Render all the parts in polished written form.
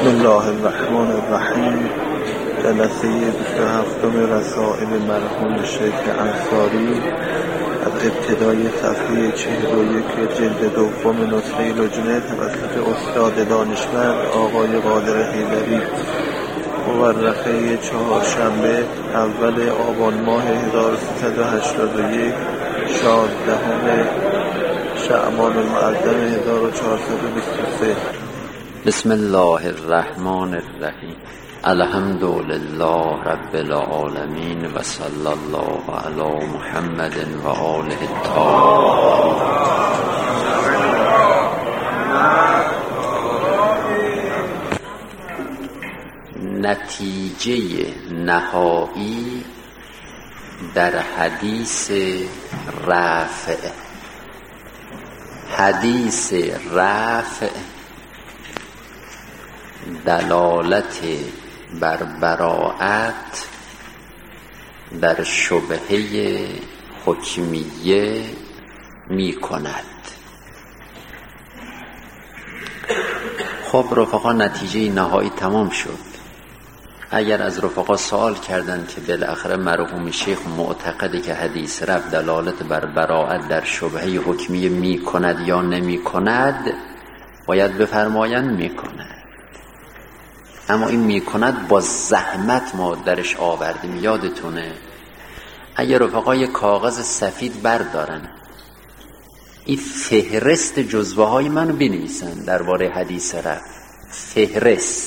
بسم الله الرحمن الرحیم. جلسه 27 رسائل مرحوم شیخ انصاری از ابتدای صفحه 41 جلد دوم نسخه لجنه توسط استاد دانشمند آقای قادر حیدری، مورخه چهارشنبه اول آبان ماه 1381 16 شعبان المعظم 1423. بسم الله الرحمن الرحیم. الحمد لله رب العالمین و صلی الله علی محمد و آله الطاهرین. نتیجه نهایی در حدیث رفع. حدیث رفع دلالت بر براءت در شبهه حکمیه می کند. خب رفقا، نتیجه نهایی تمام شد. اگر از رفقا سوال کردند که بالاخره مرحوم شیخ معتقده که حدیث رفع دلالت بر براءت در شبهه حکمیه می کند یا نمی کند، باید بفرمایند می کند. اما این میکند با زحمت ما درش آوردیم. یادتونه اگر رفقای کاغذ سفید بردارن این فهرست جزوه های منو بنویسن درباره حدیث رفع. فهرست: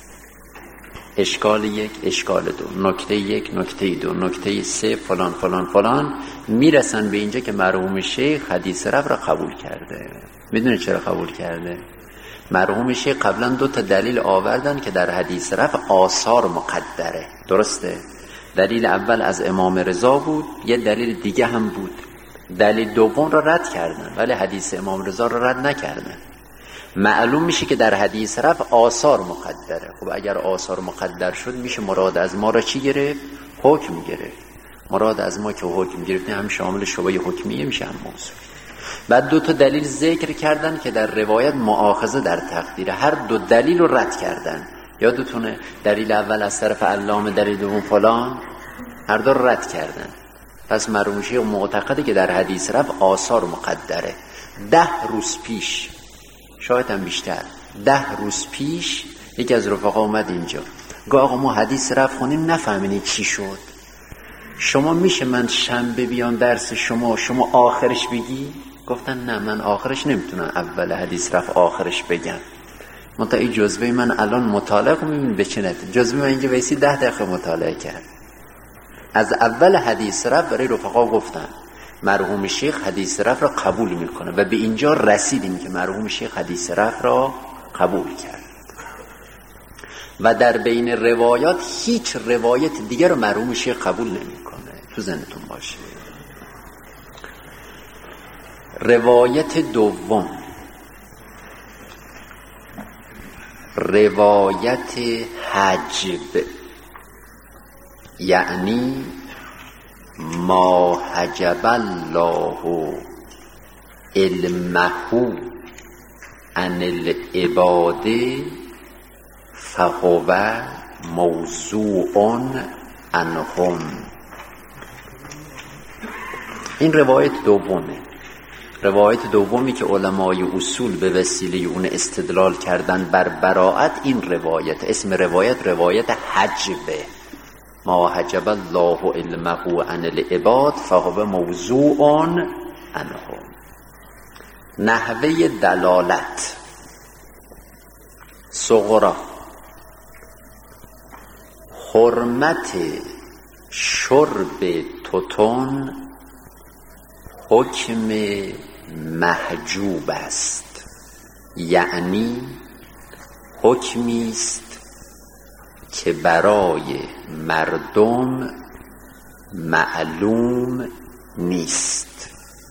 اشکال 1، اشکال 2، نکته 1، نکته 2، نکته 3، فلان فلان فلان، میرسن به اینجا که مرحوم شیخ حدیث رفع را قبول کرده. میدونه چرا قبول کرده؟ مرحوم شیخ قبلا 2 دلیل آوردن که در حدیث رفع آثار مقدره. درسته؟ دلیل اول از امام رضا بود، یه دلیل دیگه هم بود. دلیل دوم را رد کردن ولی حدیث امام رضا را رد نکردن. معلوم میشه که در حدیث رفع آثار مقدره. خب اگر آثار مقدر شد میشه مراد از ما را چی گرفت؟ حکم گرفت. مراد از ما که حکم گرفتیم هم شامل شبهه حکمیه میشه هم موضوع. بعد 2 دلیل ذکر کردن که در روایت مؤاخذه در تقدیر. هر 2 دلیل رو رد کردن. یادتونه دلیل اول از طرف علامه، دلیل دوم فلان، هر 2 رو رد کردن. پس مرحوم شیخ معتقده که در حدیث رفع آثار مقدره. 10 روز پیش، شاید هم بیشتر، 10 روز پیش یکی از رفقا اومد اینجا گفت آقا ما حدیث رفع خونیم نفهمینی چی شد. شما میشه من شنبه بیان درس شما آخرش بگی؟ گفتن نه، من آخرش نمیتونم اول حدیث رفع آخرش بگم. منتها این جزوه من الان مطالعه کنم ببین به چه نتیجه. جزوه من اینجا ویسی 10 دقیقه مطالعه کرد. از اول حدیث رفع برای رفقا گفتم مرحوم شیخ حدیث رفع را قبول میکنه و به اینجا رسیدیم که مرحوم شیخ حدیث رفع را قبول کرد و در بین روایات هیچ روایت دیگر رو مرحوم شیخ قبول نمیکنه. تو ذهنتون باشه. روایت دوم، روایت حجب، یعنی ما حجب الله علمه عن العباد فهو موضوع عنهم. این روایت دومه. روایت دومی که علمای اصول به وسیله اون استدلال کردن بر براءت، این روایت، اسم روایت روایت حجبه. ما حجب الله علمه عن العباد فهو موضوع عنهم. نحوه دلالت: صغرا: حرمت شرب توتون حکم محجوب است، یعنی حکمی است که برای مردم معلوم نیست.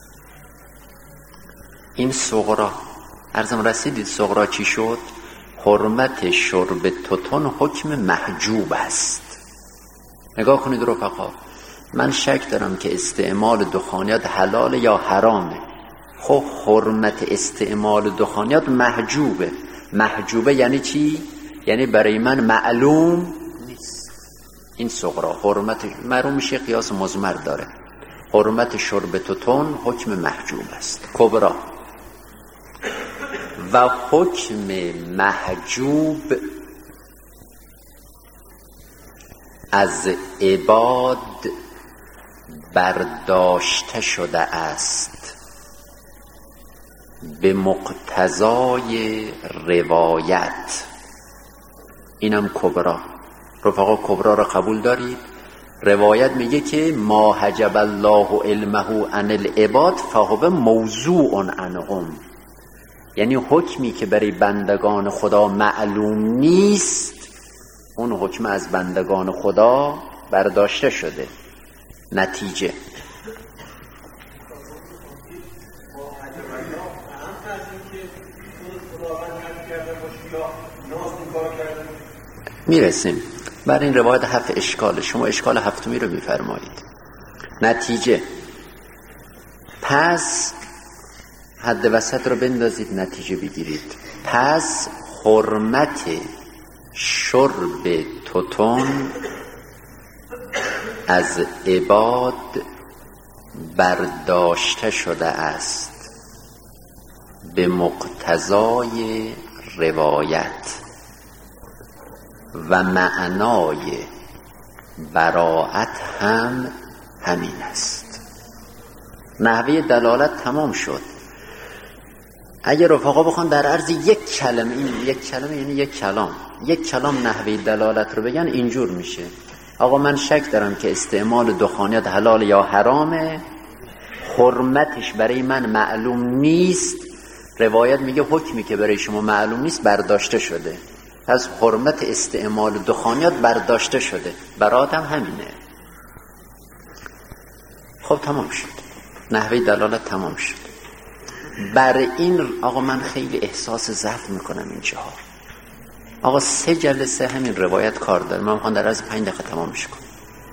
این صغرا، عرضم رسیدید صغرا چی شد؟ حرمت شرب توتون حکم محجوب است. نگاه کنید رفقا، من شک دارم که استعمال دخانیات حلال یا حرامه. خب حرمت استعمال دخانیات محجوبه. محجوبه یعنی چی؟ یعنی برای من معلوم نیست. این صغرا حرمت معلوم میشه، قیاس مضمر داره. حرمت شرب توتون حکم محجوب است. کبرا و حکم محجوب از عباد برداشته شده است به مقتضای روایت. اینم کبرا. رفقا کبرا را قبول دارید؟ روایت میگه که ما حجب الله علمه عن العباد فهو موضوع عنهم، یعنی حکمی که برای بندگان خدا معلوم نیست، اون حکم از بندگان خدا برداشته شده. نتیجه میرسیم. برای این روایت 7 اشکال، شما اشکال 7 رو میفرمایید. نتیجه پس حد وسط رو بندازید، نتیجه بگیرید. پس حرمت شرب توتون از عباد برداشته شده است به مقتضای روایت و معنای براءت هم همین است. نحوه دلالت تمام شد. اگر رفقا بخوان در عرض یک کلمه، این یک کلمه یعنی یک کلام نحوه دلالت رو بگن، اینجور میشه: آقا من شک دارم که استعمال دخانیات حلال یا حرامه، حرمتش برای من معلوم نیست. روایت میگه حکمی که برای شما معلوم نیست برداشته شده، پس حرمت استعمال دخانیات برداشته شده، برات هم همینه. خب تمام شد، نحوه دلالت تمام شد. بر این آقا من خیلی احساس ضعف میکنم اینجاها. آقا 3 جلسه همین روایت کار داره، من میخوام در از 5 دقیقه تمامش کنم.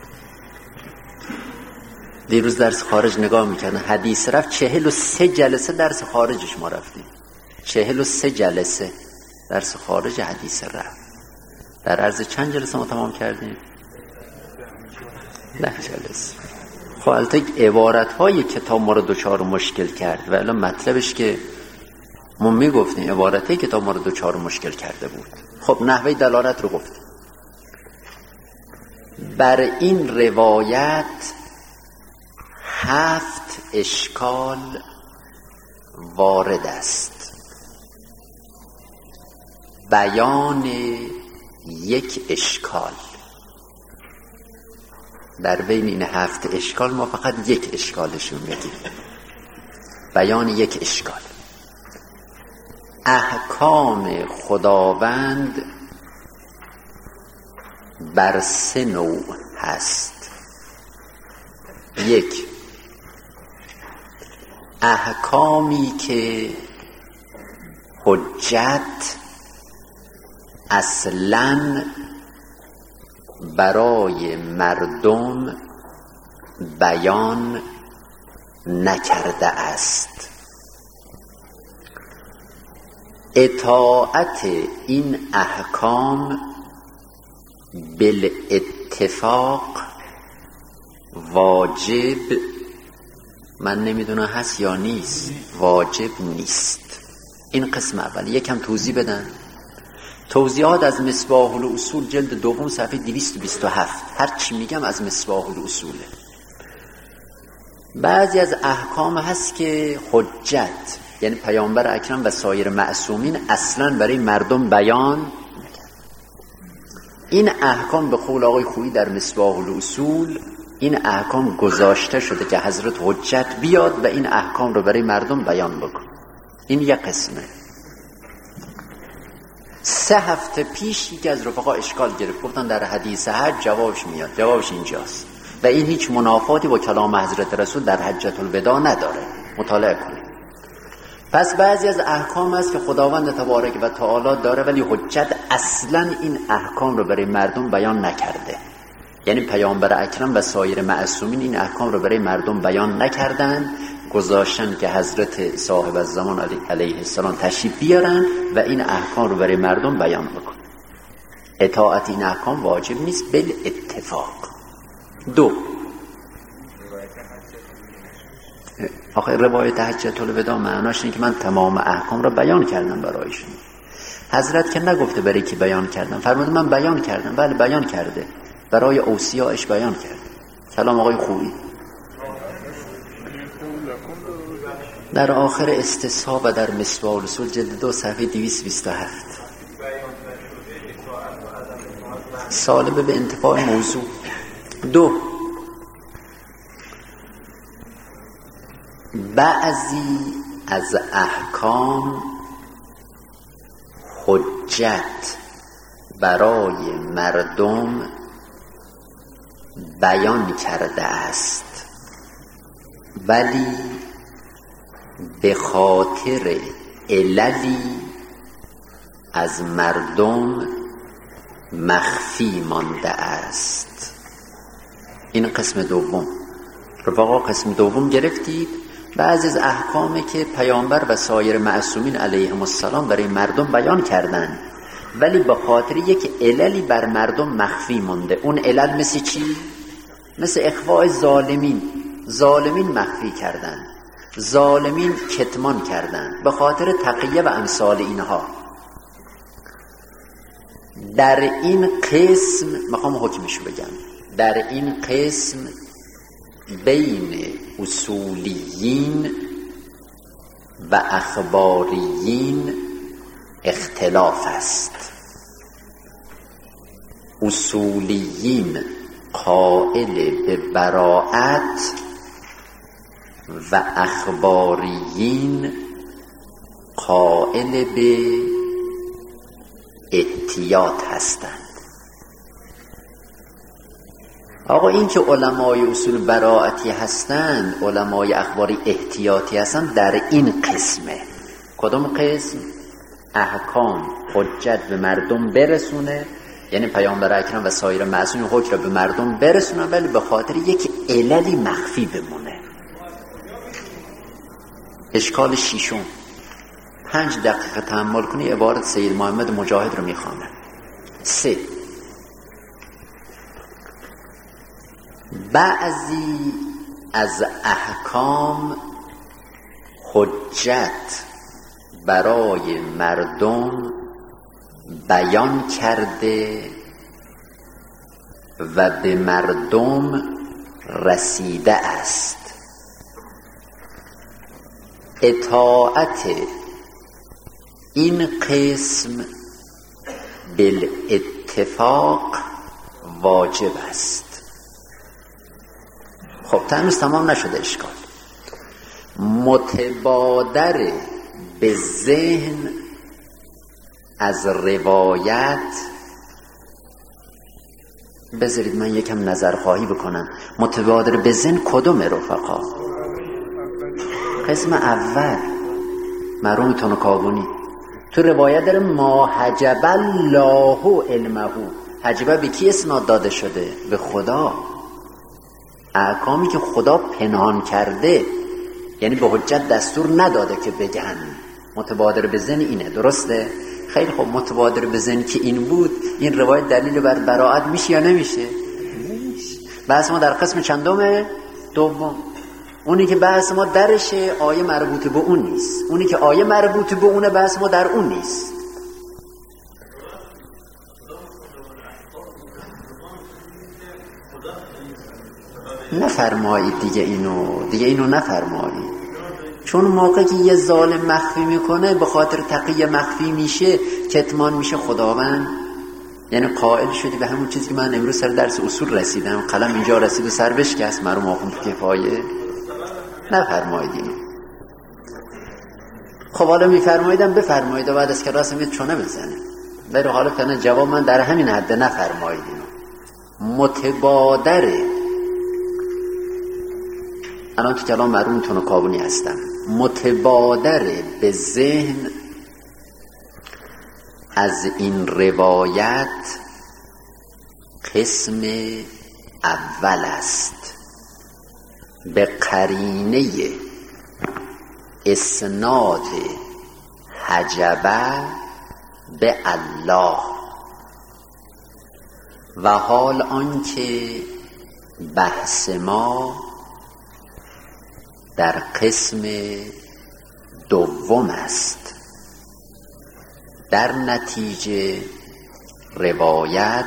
دیروز درس خارج نگاه میکردن، حدیث رفت 43 جلسه درس خارجش ما رفتیم. 43 جلسه درس خارج حدیث رفت. در عرض چند جلسه ما تمام کردیم؟ 10 جلسه. خب البته عبارت های کتاب ما رو دوچار مشکل کرد و الان مطلبش که ما میگفتیم عبارت های کتاب ما رو دوچار مشکل کرده بود. خب نحوه دلالت رو گفتیم. بر این روایت 7 اشکال وارد است. بیان یک اشکال. در بین این 7 اشکال ما فقط یک اشکالشون میگیم. بیان یک اشکال. احکام خداوند بر 3 نوع هست. 1 احکامی که حجت اصلاً برای مردم بیان نکرده است. اطاعت این احکام بالاتفاق واجب، من نمیدونم هست یا نیست، واجب نیست. این قسم اول. یکم توضیح بدن. توضیحات از مصباح الاصول جلد 2 صفحه 227. هر چی میگم از مصباح الاصوله. بعضی از احکام هست که حجت، یعنی پیامبر اکرم و سایر معصومین اصلا برای مردم بیان نکرد. این احکام به قول آقای خویی در مصباح الاصول، این احکام گذاشته شده که حضرت حجت بیاد و این احکام رو برای مردم بیان بکن. این یک قسمه. 3 هفته پیش یکی از رفقا اشکال گرفت، گفتن در حدیث حج جوابش میاد. جوابش اینجاست و این هیچ منافاتی با کلام حضرت رسول در حجة الوداع نداره. مطالعه کنید. پس بعضی از احکام هست که خداوند تبارک و تعالی داره ولی حجت اصلا این احکام رو برای مردم بیان نکرده. یعنی پیامبر اکرم و سایر معصومین این احکام رو برای مردم بیان نکردن، گذاشتن که حضرت صاحب الزمان علیه السلام تشریف بیارن و این احکام رو برای مردم بیان بکن. اطاعت این احکام واجب نیست بالاتفاق. 2 آخه روایت حجة الوداع معناش اینه که من تمام احکام را بیان کردم برایشون. حضرت که نگفته برای کی بیان کردم، فرموده من بیان کردم. بله بیان کرده، برای اوصیاش بیان کرده. سلام آقای خوبی. در آخر استصحاب و در مصباح الرسول جلد 2 صفحه 227 سالبه به انتفاع موضوع. 2 بعضی از احکام حجت برای مردم بیان کرده است، ولی به خاطر عللی از مردم مخفی مانده است. این قسم دوم. رفقا قسم دوم گرفتید؟ بعضی از احکامی که پیامبر و سایر معصومین علیهم السلام برای مردم بیان کردند، ولی به خاطر یک عللی بر مردم مخفی مانده. اون علل مثل چی؟ مثل اخفاء ظالمین. ظالمین مخفی کردند، ظالمین کتمان کردند به خاطر تقیه و امثال اینها. در این قسم میخوام حکمشو بگم. در این قسم بین اصولیین و اخباریین اختلاف است. اصولیین قائل به براءت و اخباریین قائل به احتیاط هستند. آقا این که علمای اصول براءتی هستند، علمای اخباری احتیاطی هستند، در این قسمه. کدوم قسم؟ احکام حجت به مردم برسونه، یعنی پیامبر اکرم و سایر معصومین حکم را به مردم برسونه، ولی به خاطر یک عللی مخفی بمونه. اشکال شیشم. 5 دقیقه تأمل کنی عبارت سید محمد مجاهد رو میخوانم. 3 بعضی از احکام حجت برای مردم بیان کرده و به مردم رسیده است. اطاعت این قسم بالاتفاق واجب است. خب هنوز تمام نشده اشکال. متبادر به ذهن از روایت، بذارید من یکم نظرخواهی بکنم. متبادر به ذهن کدوم رفقا؟ قسم اول مرحوم تنکابونی تو روایت داره ما حجب الله علمه. حجبه به کی اسناد داده شده؟ به خدا. احکامی که خدا پنهان کرده، یعنی به حجت دستور نداده که بگن. متبادر به ذهن اینه، درسته؟ خیلی خوب. متبادر به ذهن که این بود، این روایت دلیل بر براءت میشه یا نمیشه؟ بحث ما در قسم چندمه؟ دوم. اونی که بحث ما درشه آیه مربوط به اون نیست. اونی که آیه مربوط به اونه بحث ما در اون نیست. نفرمایید دیگه اینو نفرمایید. چون موقعی که یه ظالم مخفی میکنه به خاطر تقیه مخفی میشه، کتمان میشه، خداوند یعنی قائل شدی به همون چیزی که من امروز سر درس اصول رسیدم، قلم اینجا رسید و سر بشکست، مرحوم آخوند کفایه. نفرمایید اینو. خب حالا میفرماییدم بفرمایید و بعد از که راست میاد چونه بزنه. ولی حالا فعلا جواب من در همین حد، نفرمایید اینو. متبادره، الان تو کلام مرحوم تنکابونی هستم، متبادره به ذهن از این روایت قسم اول است، به قرینه اسناد حجبه به الله. و حال آنکه بحث ما در قسم دوم است، در نتیجه روایت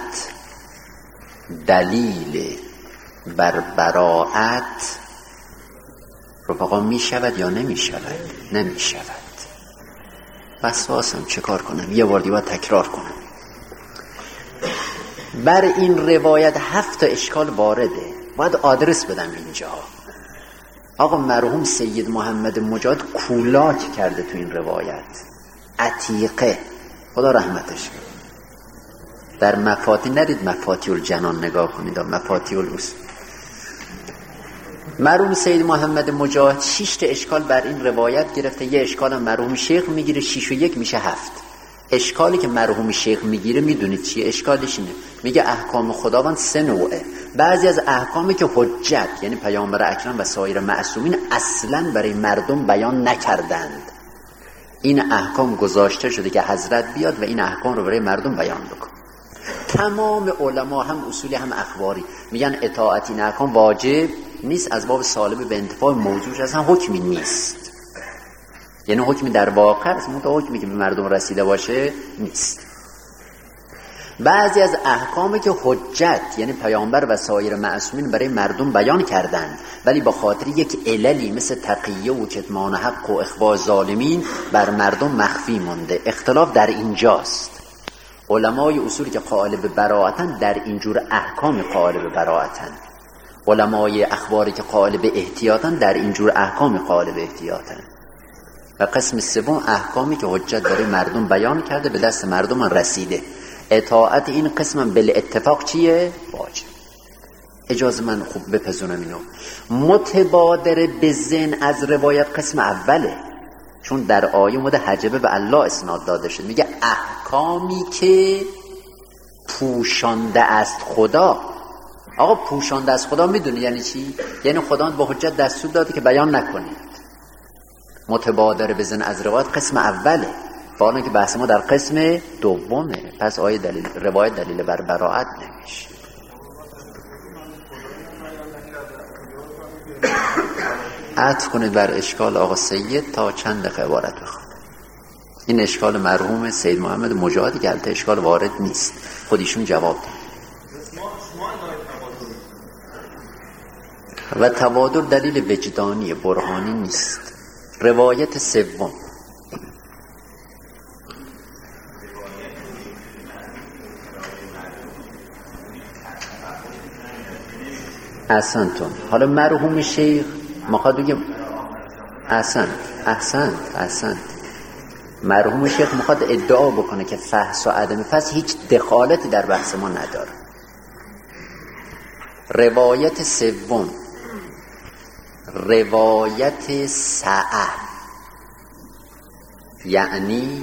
دلیل بر براءت رفقا می شود یا نمی شود؟ نمی شود. وسواسم چه کار کنم؟ یه بار دیگه تکرار کنم. بر این روایت 7 اشکال وارده. باید آدرس بدم اینجا. آقا مرحوم سید محمد مجاهد کولاک کرده تو این روایت، عتیقه، خدا رحمتش کنه. در مفاتیح نرید مفاتیح الجنان نگاه کنید، مفاتیح الاصول. مرحوم سید محمد مجاهد 6 اشکال بر این روایت گرفته. یه اشکال هم مرحوم شیخ میگیره، 6 و 1 میشه 7. اشکالی که مرحوم شیخ میگیره میدونید چیه؟ اشکالش اینه، میگه احکام خداوند 3 نوعه. بعضی از احکامی که حجت یعنی پیامبر اکرم و سایر معصومین اصلا برای مردم بیان نکردند، این احکام گذاشته شده که حضرت بیاد و این احکام رو برای مردم بیان بکنه. تمام علما هم اصولی هم اخباری میگن اطاعت این احکام واجب نیست، از باب سالب به انتفاع موضوعش اصلا حکمی نیست، یعنی حکمی در واقع است، منتها حکمی که به مردم رسیده باشه نیست. بعضی از احکامی که حجت یعنی پیامبر و سایر معصومین برای مردم بیان کردند، ولی با خاطر یک عللی مثل تقیه و کتمان حق و اخفاء ظالمین بر مردم مخفی مونده. اختلاف در اینجاست. علمای اصولی که قائل به براءتن در اینجور احکام قائل به براءتن، علمای اخباری که قائل به احتیاطن در اینجور احکام قائل به احتیاطن. و قسم سوم احکامی که حجت برای مردم بیان کرده به دست مردم رسیده. اطاعت این قسم بل اتفاق چیه؟ واجب. اجازه من خوب بپذونم اینو. متبادر به ذهن از روایت قسم اوله، چون در آیه مورد حجبه به الله اسناد داده شد، میگه احکامی که پوشانده است خدا. آقا پوشانده است خدا میدونی یعنی چی؟ یعنی خدا به حجت دستور داده که بیان نکنید. متبادر به ذهن از روایت قسم اوله، بالا که بحث ما در قسم دومه. پس آیه دلیل روایت دلیل بر براءت نمیشه. عطف کنید بر اشکال آقا سید تا چند دقیقه عبارت بخونم. این اشکال مرحوم سید محمد مجاهدی که البته اشکال وارد نیست، خودشون جواب داد. و توادر دلیل وجدانی برهانی نیست. روایت سوم، احسنتون. حالا مرحوم شیخ مخواد بگه احسنت مرحوم شیخ مخواد ادعا بکنه که فحص و عدم فحص هیچ دخالتی در بحث ما نداره. روایت سوم، روایت سعه، یعنی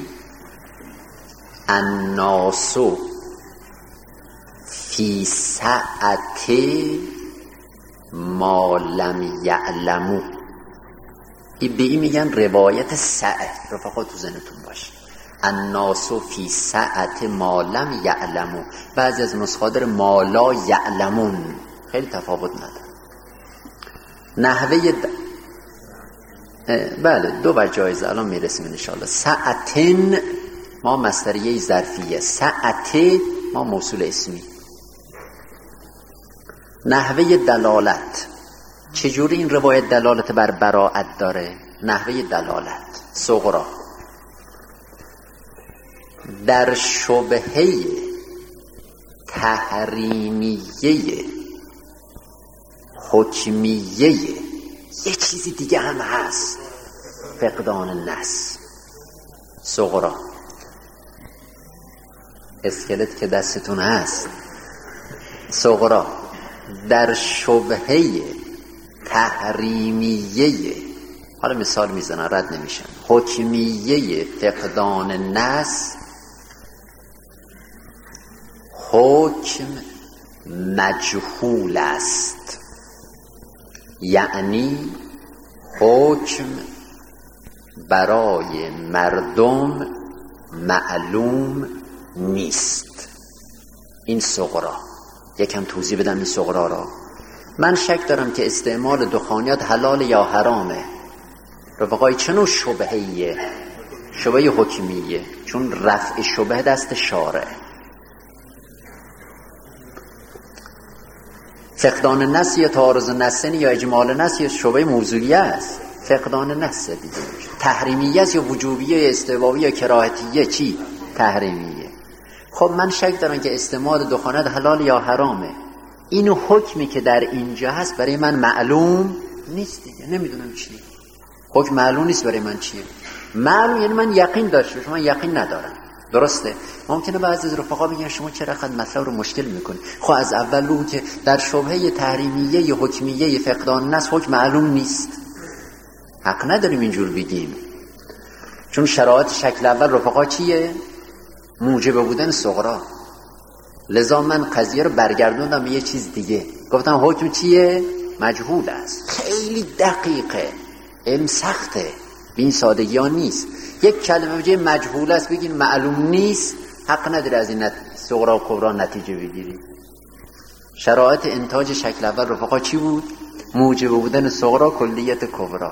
الناس فی سعت ما لم یعلمو. به این میگن روایت سعه. رفقا تو ذهنتون باشه، الناس فی سعت ما لم یعلمو. بعضی از نسخه داره ما لا یعلمون، خیلی تفاوت نداره. نحوه بله 2 بر جایزه الان میرسیم انشاءالله. ساعتن ما مصدریه ظرفیه، ساعت ما موصول اسمی. نحوه دلالت، چجوری این روایت دلالت بر براءت داره؟ نحوه دلالت صغرا، در شبهه تحریمیه حکمیه یه چیزی دیگه هم هست، فقدان النص. صغرا اسکلت که دستتون هست، صغرا در شبهه تحریمیه، حالا مثال میزنن رد نمیشن، حکمیه فقدان النص، حکم مجهول است، یعنی حکم برای مردم معلوم نیست. این صغرا. یکم توضیح بدم این صغرا را. من شک دارم که استعمال دخانیات حلال یا حرامه. رفقای چه نوع شبهیه؟ شبهه حکمیه، چون رفع شبهه دست شارع. فقدان نص یا تعارض نصین یا اجمال نص یا شبهه موضوعیه است. فقدان نص دیگه تحریمیه است یا وجوبیه یا استحبابیه یا کراهتیه. چی؟ تحریمیه. خب من شک دارم که استعمال دخانیات حلال یا حرامه. اینو حکمی که در اینجا هست برای من معلوم نیست دیگه، نمیدونم چیه. حکم معلوم نیست برای من چیه. معلوم یعنی من یقین داشته باشم، من یقین ندارم. درسته؟ ممکنه بعضی از رفقا بگن شما چرا خود مطلب رو مشکل میکنی؟ خب از اول بگو که در شبهه تحریمیه یا حکمیه فقدان نص حکم معلوم نیست. حق نداریم اینجور بگیم، چون شرایط شکل اول رفقا چیه؟ موجب بودن صغرا. لذا من قضیه رو برگردوندم به یه چیز دیگه، گفتم حکم چیه؟ مجهول است. خیلی دقیقه، علم سخته، به این سادگی ها نیست. یک کلمه بجای مجهول است بگین معلوم نیست، حق نداری از این صغرا و کبرا نتیجه بگیری. شرایط انتاج شکل اول رفقا چی بود؟ موجب بودن صغرا، کلیت کبرا.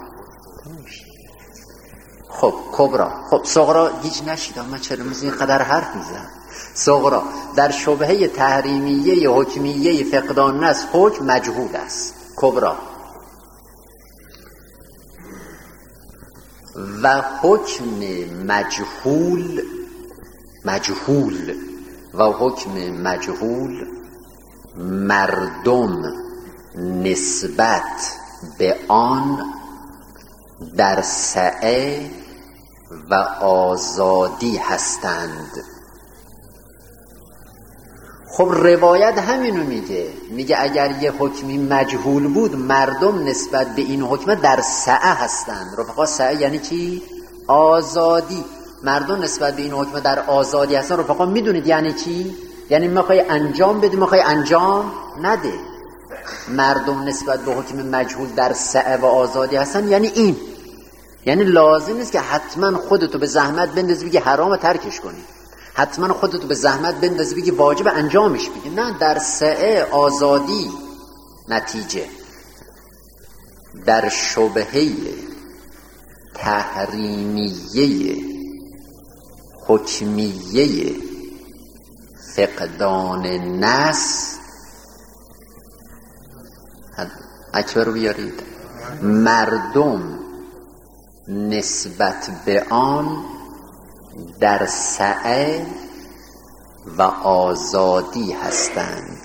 خب کبرا، خب صغرا گیج نشیدم من چرا میز اینقدر حرف میزنم. صغرا در شبهه تحریمیه یا حکمیه فقدان نص حکم مجهول است. کبرا و حکم مجهول و حکم مجهول مردم نسبت به آن در سعه و آزادی هستند. خب روایت همینو میگه اگر یه حکمی مجهول بود مردم نسبت به این حکم در سعه هستند. رفقا سعه یعنی چی؟ آزادی. مردم نسبت به این حکم در آزادی هستند. رفقا میدونید یعنی چی؟ یعنی میخوای انجام بدی، میخوای انجام نده. مردم نسبت به حکم مجهول در سعه و آزادی هستن یعنی این، یعنی لازم نیست که حتما خودتو به زحمت بندازی بگی حرام ترکش کنی، حتما خودتو به زحمت بندازی بگی واجب انجامش بگی. نه، در سعه آزادی. نتیجه در شبهه تحریمیه حکمیه فقدان نص، اکبر رو بیارید، مردم نسبت به آن در سعه و آزادی هستند.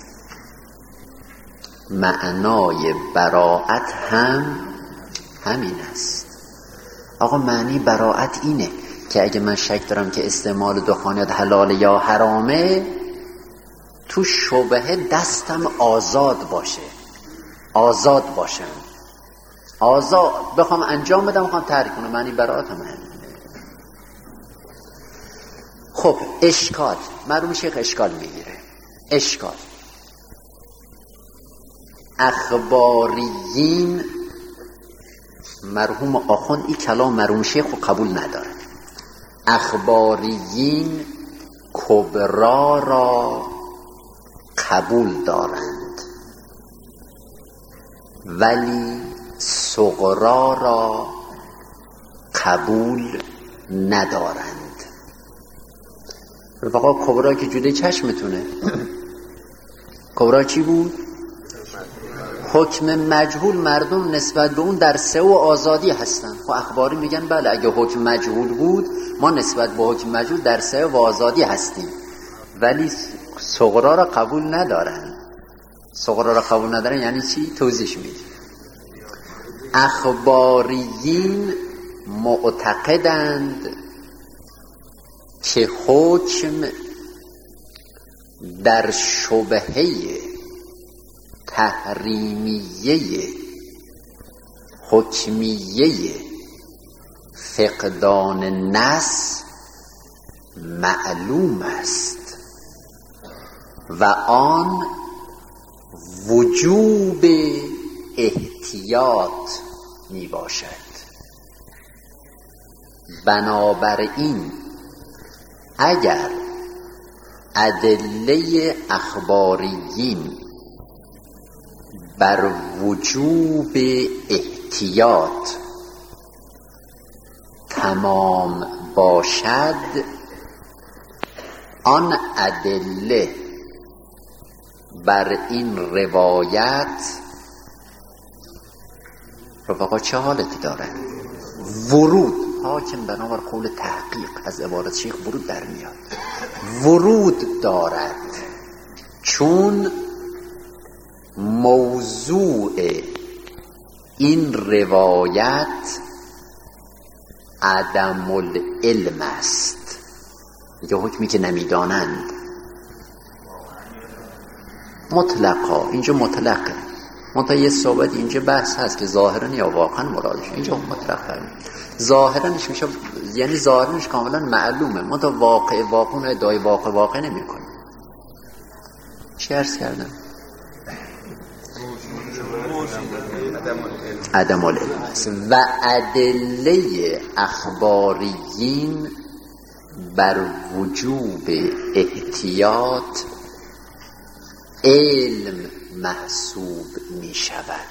معنای براءت هم همین است. آقا معنی براءت اینه که اگه من شک دارم که استعمال دخانیات حلال یا حرامه، تو شبهه دستم آزاد باشه، آزاد باشم، آزاد بخوام انجام بدم، بخوام ترک کنم. معنی براءت هم همینه. خب اشکال، مرحوم شیخ اشکال میگیره. اشکال اخباریین، مرحوم آخوند این کلام مرحوم شیخ رو قبول نداره. اخباریین کبرا را قبول دارند ولی صغرا را قبول ندارند. رفقا کبرا که جلوی چشمتونه. کبرا چی بود؟ حکم مجهول مردم نسبت به اون در سعه و آزادی هستن. خب اخباری میگن بله اگه حکم مجهول بود ما نسبت به حکم مجهول در سعه و آزادی هستیم، ولی صغرا را قبول ندارن. صغرا را قبول ندارن یعنی چی؟ توضیح میدیم. اخباریین معتقدند که حکم در شبهه تحریمیه حکمیه فقدان نص معلوم است و آن وجوب احتیاط می باشد. بنابراین اگر ادله اخباریین بر وجوب احتیاط تمام باشد، آن ادله بر این روایت رفقا چه حالتی داره؟ ورود. حاکم بنابر قول تحقیق از عبارت شیخ ورود در میاد، ورود دارد، چون موضوع این روایت عدم العلم است. میگه حکمی که نمیدانند مطلقا، اینجا مطلقه، منتها یه صحبت اینجا بحث هست که ظاهرا یا واقعا مرادش، اینجا مطلقه. ظاهرانش میشه، یعنی ظاهرانش کاملا معلومه، منتها واقع ادعای واقع نمیکنه. چی عرض کردم؟ عدم العلم است. و ادله اخباریین بر وجوب احتیاط علم محسوب می شود.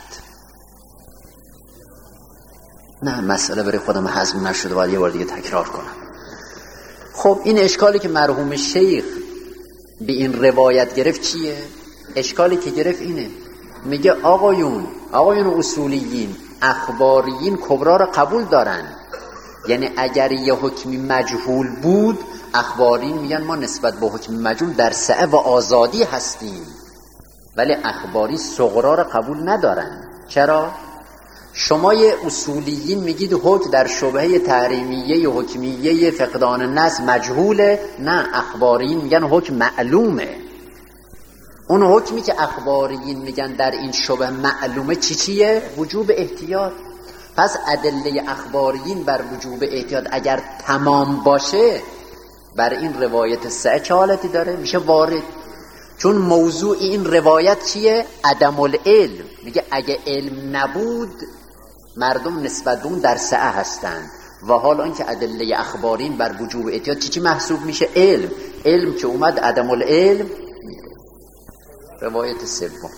نه مسئله برای خودم هضم نشده، باید یه بار دیگه تکرار کنم. خب این اشکالی که مرحوم شیخ به این روایت گرفت چیه؟ اشکالی که گرفت اینه، میگه آقایون اصولیین اخباریین کبرا را قبول دارن، یعنی اگر یه حکمی مجهول بود اخباریین میگن ما نسبت به حکم مجهول در سعه و آزادی هستیم، ولی اخباری صغرا را قبول ندارن. چرا؟ شما یه اصولیین میگید حکم در شبهه تحریمیه حکمیه فقدان نص مجهوله، نه اخباریین میگن حکم معلومه. اون حکمی که اخباریین میگن در این شبه معلومه چیه؟ وجوب احتیاط. پس ادله اخباریین بر وجوب احتیاط اگر تمام باشه بر این روایت سعه چه حالتی داره؟ میشه وارد، چون موضوع این روایت چیه؟ عدم العلم. میگه اگه علم نبود مردم نسبت به اون در سعه هستند، و حالا اینکه ادله اخبارین بر وجوب احتیاط چی محسوب میشه؟ علم که اومد عدم العلم میره. روایت سوم،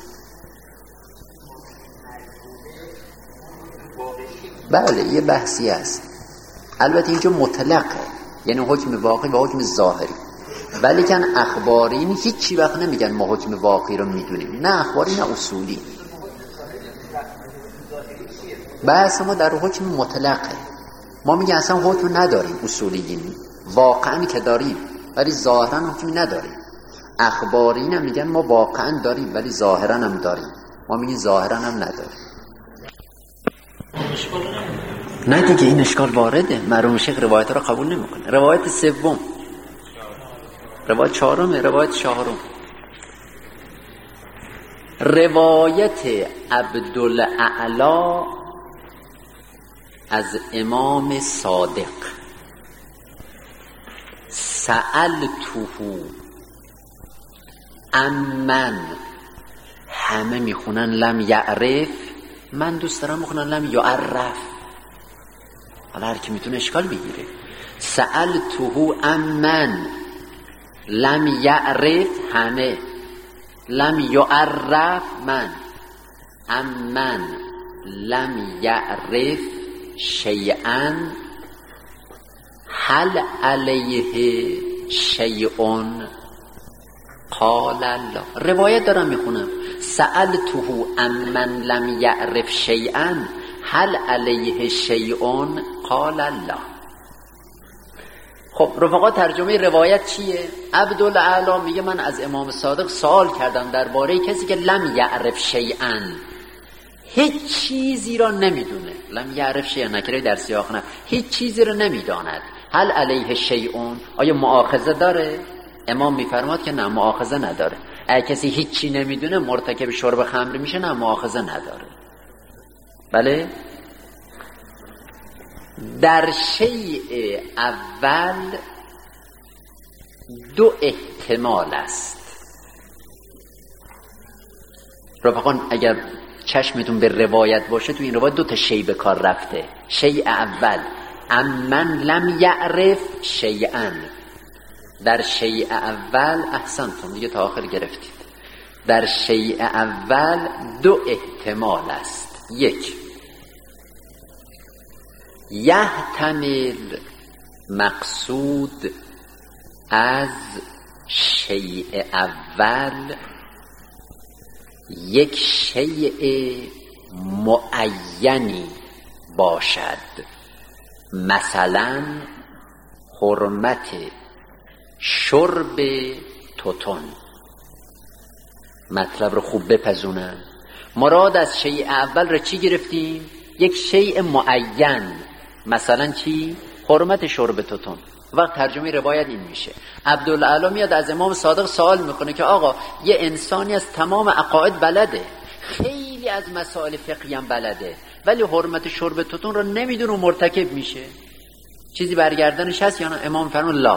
بله یه بحثی هست، البته اینجا مطلقه، یعنی حکم واقعی و حکم ظاهری، ولی کن اخبارین هیچی وقت نمیگن ما حکم واقعی رو میدونیم، نه اخباری نه اصولی. بحث ما در حکم مطلقه، ما میگن اصلا حکم نداریم اصولیین، واقعا که داریم ولی ظاهرا حکمی نداریم. اخبارین هم میگن ما واقعا داریم ولی ظاهرا هم داریم، ما میگیم ظاهرا هم نداریم. نه دیگه این اشکال وارده، مرحوم شیخ روایت را قبول نمیکنه. روایت سوم، روایت چهارم، روایت چهارم، روایت عبدالاعلی از امام صادق، سألته امن، همه میخونن لم یعرف، من دوست دارم میخونن لم یعرف، حالا هر کی میتونه اشکال بگیره. سألته امن لم یعرف، همه، لم یعرف من، امن لم یعرف شیئا هل علیه شیئون قال الله. روایت دارم میخونم، سألته امن لم یعرف شیئا هل علیه شیئون قال الله. خب رفقا ترجمه روایت چیه؟ عبدالاعلی میگه من از امام صادق سوال کردم درباره کسی که لم یعرف شیئا، هیچ چیزی را نمیدونه. لم یعرف شیئا نکره در سیاق نه، هیچ چیزی را نمیداند. هل علیه شیئون، آیا مؤاخذه داره؟ امام میفرماد که نه مؤاخذه نداره. اگه کسی هیچی نمیدونه مرتکب شرب خمر میشه، نه مؤاخذه نداره. بله؟ در شیء اول دو احتمال است. رفقان اگر چشمتون به روایت باشه، تو این روایت دو تا شیء به کار رفته. شیء اول امن لم یعرف شیئا، در شیء اول احسنتم دیگه تا آخر گرفتید. در شیء اول دو احتمال است. یک، یحتمل مقصود از شیء اول یک شیء معینی باشد، مثلا حرمت شرب توتون. مطلب رو خوب بپزونن. مراد از شیء اول رو چی گرفتیم؟ یک شیء معین، مثلا چی؟ حرمت شرب توتون. وقت ترجمه روایت این میشه. عبدالعلا میاد از امام صادق سوال میکنه که آقا یه انسانی از تمام عقاید بلده، خیلی از مسائل فقهی هم بلده، ولی حرمت شرب توتون رو نمیدونه و مرتکب میشه، چیزی برگردنش هست یا نه؟ امام فرمود لا.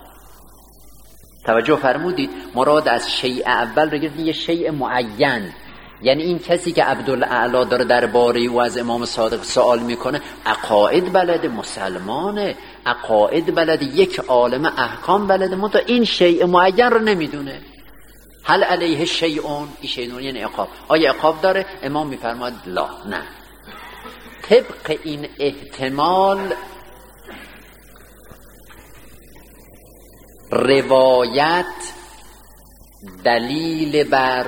توجه فرمودید؟ مراد از شیء اول رو گرفتیم یه شیء معین، یعنی این کسی که عبدالعلا داره درباره او از امام صادق سوال میکنه عقاید بلده، مسلمانه، عقاید بلده، یک عالم احکام بلده، منتها این شیء معین رو نمیدونه. هل علیه شیئون، این شیئون یعنی عقاب، آیا عقاب داره؟ امام میفرماید لا، نه. طبق این احتمال روایت دلیل بر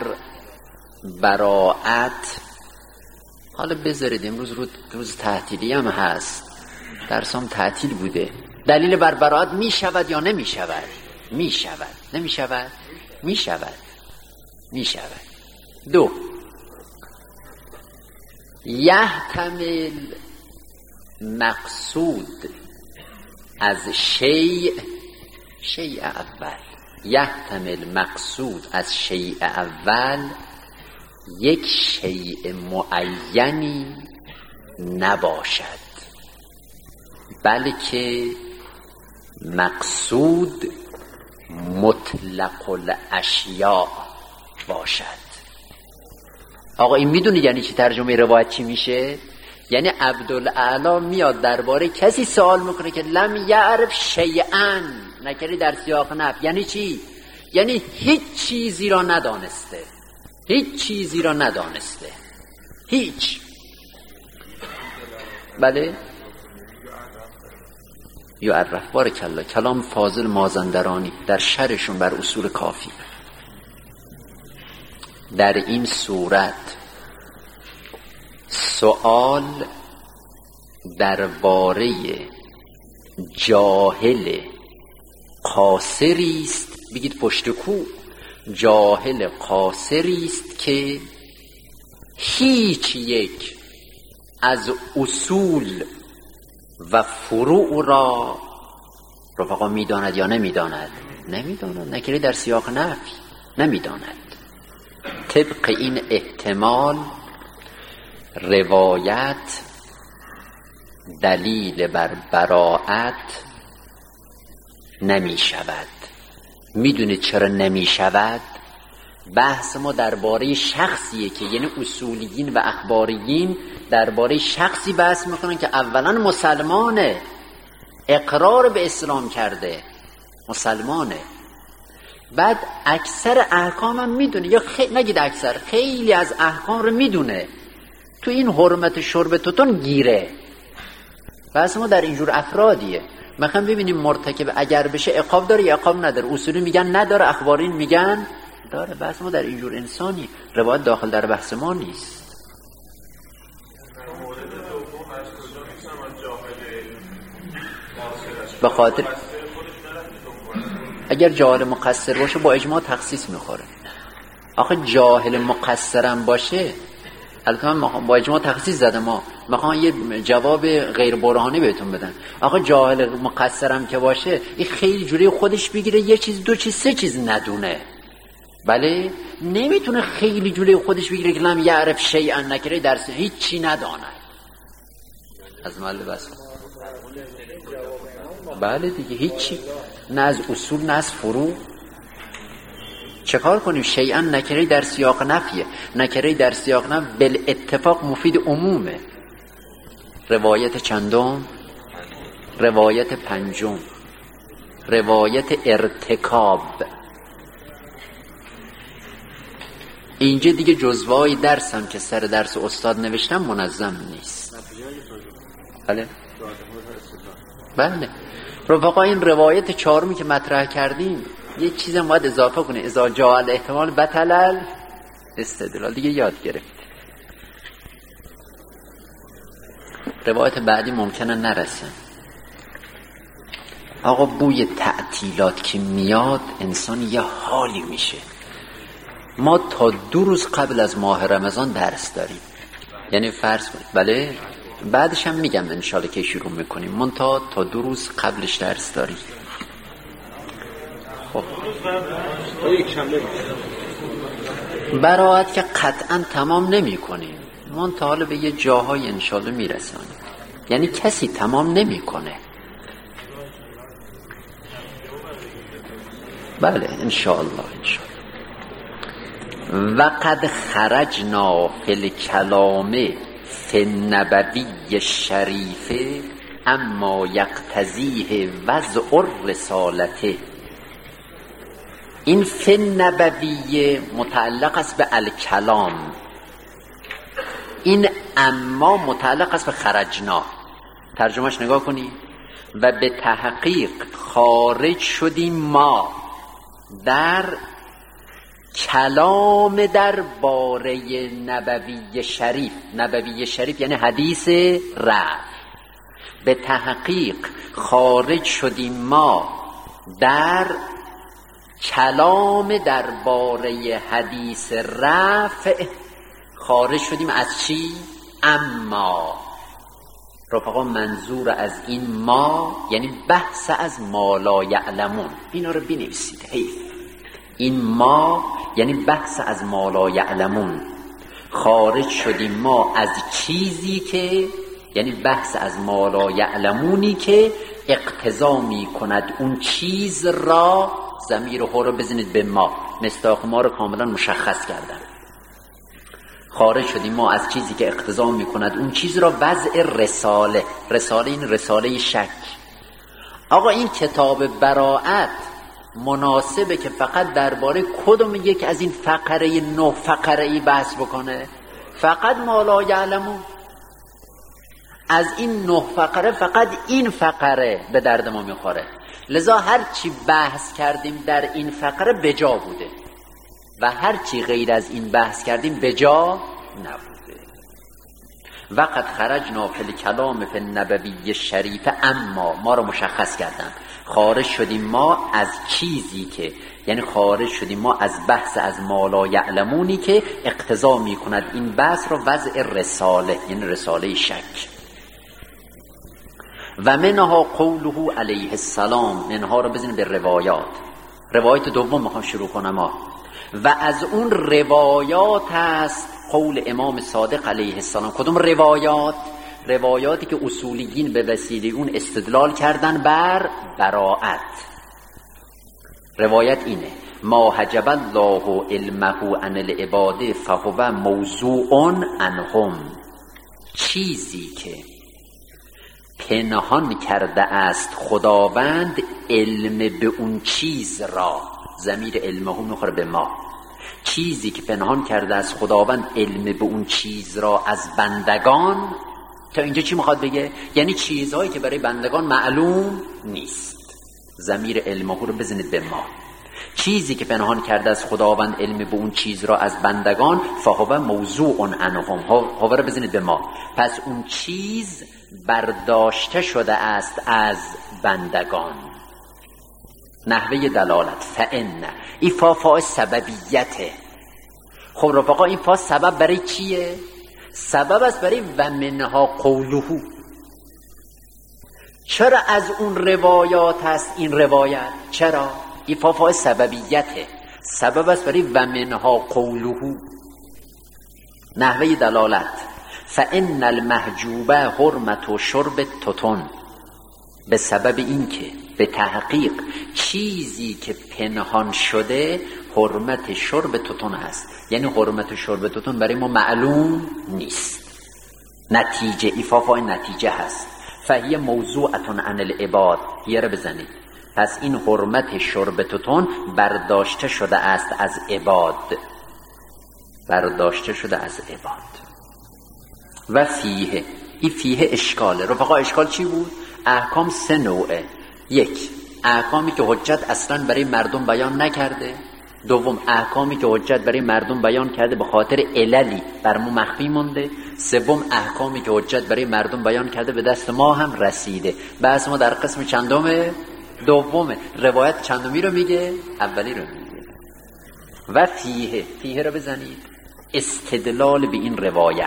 براءت، حالا بذارید امروز روز تعطیلی هم هست، درسام تعطیل بوده، دلیل بر براءت می شود یا نمی شود؟ می شود. نمی شود؟ می شود. می شود. دو، یحتمل مقصود از شیء اول، یحتمل مقصود از شیء اول یک شیء معینی نباشد، بلکه مقصود مطلق الاشیاء باشد. آقا این میدونی یعنی چی؟ ترجمه روایت چی میشه؟ یعنی عبدالعلا میاد درباره کسی سوال میکنه که لم یعرف شیئا، نکری در سیاق نفی. یعنی چی؟ یعنی هیچ چیزی را ندانسته، هیچ چیزی را ندانسته، هیچ. بله؟ یعرف، بارک الله، کلام فاضل مازندرانی در شرحشون بر اصول کافی. در این صورت سوال درباره جاهل قاصری است، بگید پشت کو، جاهل قاصری است که هیچ یک از اصول و فروع را رفقا میداند یا نمیداند؟ نمیداند، نکره در سیاق نفی، نمیداند. طبق این احتمال روایت دلیل بر براءت نمی شود. میدونید چرا نمی شود؟ بحث ما درباره شخصیه که یعنی اصولیین و اخباریین درباره شخصی بحث میکنن که اولا مسلمانه، اقرار به اسلام کرده، مسلمانه، بعد اکثر احکام هم میدونه، یا نگید اکثر، خیلی از احکام رو میدونه، تو این حرمت شرب توتون گیره. بحث ما در اینجور افرادیه. مثلا ببینیم مرتکب اگر بشه عقاب داره یا عقاب نداره، اصولی میگن نداره، اخبارین میگن داره. بحث ما در اینجور انسانی، روایت داخل در بحث ما نیست. به خاطر اگر جاهل مقصر باشه با اجماع تخصیص میخوره. آخه جاهل مقصرم باشه، البته من با اجماع تخصیص زدم، ما میخوام یه جواب غیر برهانی بهتون بدم. آخه جاهل مقصرم که باشه این خیلی جوری خودش بگیره یه چیز دو چیز سه چیز ندونه. بله نمیتونه خیلی جوری خودش بگیره که لم یعرف شیئا، نکره درس هیچ چی نداند از محل بس. بله دیگه هیچی، نه از اصول نه از فروع. چه کار کنیم؟ شیئا نکره در سیاق نفیه، نکره در سیاق نفی بالاتفاق مفید عمومه. روایت چندم؟ روایت پنجم. روایت ارتکاب. اینجا دیگه جزوهای درسم که سر درس استاد نوشتم منظم نیست. بله رفقا، این روایت چهارمی که مطرح کردیم یه چیزم باید اضافه کنه، اذا جاء الاحتمال بطل استدلال. دیگه یاد گرفت. روایت بعدی ممکنه نرسه. آقا بوی تعطیلات که میاد انسان یه حالی میشه. ما تا 2 روز قبل از ماه رمضان درس داریم، یعنی فرض کنید بله، بعدش هم میگم انشالله که شروع میکنیم، من تا 2 روز قبلش درس داریم. خب براعت که قطعا تمام نمی کنیم، من تا حالا به یه جاهای انشالله میرسانیم، یعنی کسی تمام نمی کنه. بله انشاءالله. و قد خرجنا فی الکلام فی النبوی الشریف اما یقتضیه وضع الرسالته. این فی النبوی متعلق است به الکلام، این اما متعلق است به خرجنا. ترجمهش نگاه کنید. و به تحقیق خارج شدیم ما در کلام در باره نبوی شریف. نبوی شریف یعنی حدیث رفع. به تحقیق خارج شدیم ما در کلام در باره حدیث رفع. خارج شدیم از چی؟ اما. رفقا منظور از این ما یعنی بحث از ما لا یعلمون. اینا رو بنویسید حیف. این ما یعنی بحث از ما لا یعلمون. خارج شدیم ما از چیزی که، یعنی بحث از ما لا یعلمونی که اقتضا می کند اون چیز را، ضمیر ها رو بزنید به ما، مصداق ما رو کاملا مشخص کردن. خارج شدیم ما از چیزی که اقتضا می کند اون چیز را وضع رساله. رساله این رساله شک. آقا این کتاب براءت مناسبه که فقط درباره کدوم یک از این فقره 9 فقره‌ای بحث بکنه؟ فقط ما لا یعلمون. از این 9 فقره فقط این فقره به درد ما میخوره. لذا هر چی بحث کردیم در این فقره بجا بوده و هر چی غیر از این بحث کردیم بجا نبوده. وقد خرجنا فی الکلام فی النبوی شریف اما. ما رو مشخص کردن. خارج شدیم ما از چیزی که، یعنی خارج شدیم ما از بحث از ما لا یعلمونی که اقتضا می کند این بحث رو وضع رساله، یعنی رساله شک. و منها قوله علیه السلام. منها رو بزنیم به روایات. روایت دوم میخوام شروع کنم و از اون روایات هست قول امام صادق علیه السلام. کدوم روایات؟ روایاتی که اصولیین به وسیله اون استدلال کردن بر براءت. روایت اینه: ما حجب الله علمه عن العباد فهو موضوع عنهم. چیزی که پنهان کرده است خداوند علم به اون چیز را، ضمیر علمه میخوره به ما. چیزی که پنهان کرده است خداوند علم به اون چیز را از بندگان. تا اینجا چی میخواد بگه؟ یعنی چیزهایی که برای بندگان معلوم نیست. ضمیر علمه رو بزنید به ما. چیزی که پنهان کرده است خداوند علم به اون چیز را از بندگان فهو موضوع عنهم. هو رو بزنید به ما. پس اون چیز برداشته شده است از بندگان. نحوه دلالت فإن. این فا سببیته. خب رفقا این فا سبب برای چیه؟ سبب است برای و منها قوله. چرا از اون روایات هست این روایت؟ چرا؟ این فا سببیته. سبب است برای و منها قوله. نحوه دلالت فإن المحجوبه حرمت شرب التتن. به سبب این که به تحقیق چیزی که پنهان شده حرمت شرب تتن هست، یعنی حرمت شرب تتن برای ما معلوم نیست. نتیجه ایفافای نتیجه هست. فهی موضوعتون عن العباد. یه رو بزنید پس این حرمت شرب توتون برداشته شده است از عباد، برداشته شده از عباد. و فیه، این فیه اشکاله. رفقا اشکال چی بود؟ احکام 3 نوعه. 1 احکامی که حجت اصلا برای مردم بیان نکرده. 2 احکامی که حجت برای مردم بیان کرده به خاطر عللی بر ما مخفی مونده. 3 احکامی که حجت برای مردم بیان کرده به دست ما هم رسیده. بس ما در قسم چندمه؟ 2. روایت چندمی رو میگه؟ اولی رو میگه. و فیه، فیه رو بزنید، استدلال به این روایت.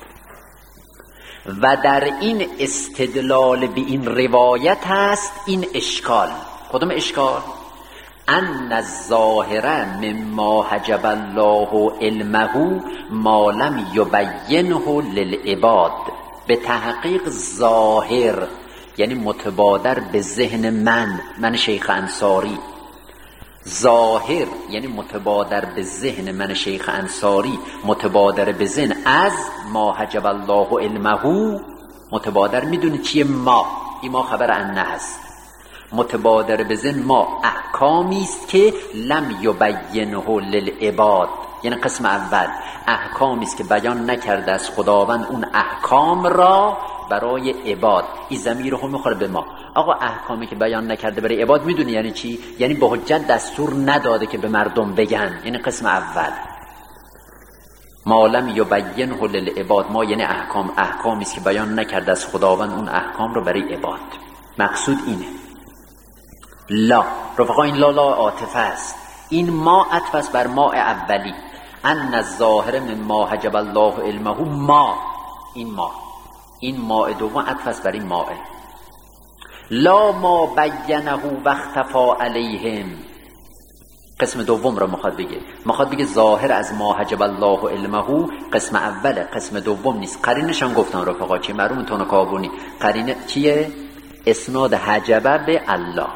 و در این استدلال به این روایت هست این اشکال. کدوم اشکال؟ ان الظاهر مما حجب الله علمه ما لم یبینه للعباد. به تحقیق ظاهر یعنی متبادر به ذهن من شیخ انصاری، ظاهر یعنی متبادر به ذهن من شیخ انصاری، متبادر به ذهن از ما حجب الله علمه. متبادر میدونی چیه؟ ما، این ما خبر انه است. متبادر به ذهن ما احکامی است که لم یبینه للعباد، یعنی قسم اول احکامی است که بیان نکرده از خداوند اون احکام را برای عباد. این ضمیر رو میخوره به ما. آقا احکامی که بیان نکرده برای عباد میدونی یعنی چی؟ یعنی به حجت دستور نداده که به مردم بگن، یعنی قسم اول. ما لم یبینه للعباد، ما یعنی احکامی است که بیان نکرده از خداوند اون احکام رو برای عباد. مقصود اینه. لا، رفقا این لا عاطفه است. این ما عطف است بر ما اولی. ان الظاهر من ما حجب الله علمه، ما، این ما دوم عطف است بر این ما. لا ما بینه و اختفا علیهم، قسم دوم رو میخواد بگه ظاهر از ما حجب الله علمه قسم اوله، قسم دوم نیست. قرینش هم گفتم رفقا چی؟ معلوم تون کابونی قرینه چیه؟ اسناد حجبه به الله.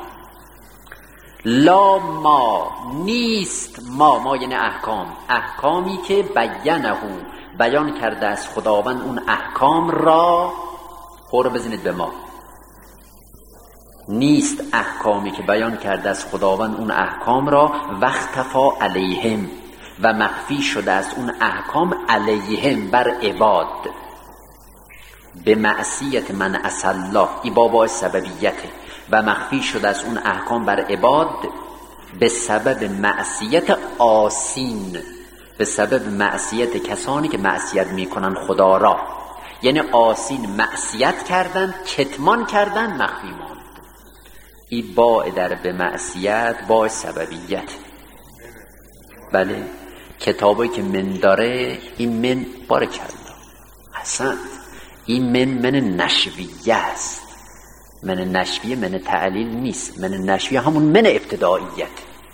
لا ما نیست، ما یعنی احکامی که بینه بیان کرده از خداوند اون احکام را. خور بزنید به ما. نیست احکامی که بیان کرده از خداوند اون احکام را و اختفا علیهم و مخفی شده از اون احکام علیهم بر عباد به معصیت من عصی الله. این بابا سببیته. و مخفی شده از اون احکام بر عباد به سبب معصیت آسین، به سبب معصیت کسانی که معصیت میکنن خدا را. یعنی آسین معصیت کردن، کتمان کردن، مخفی ماند. این باع در به معصیت باع سببیت. بله کتابایی که من داره این من بارکالله حسن، این من نشویه است. من نشویه من تعلیل نیست، من نشویه همون من ابتداییت.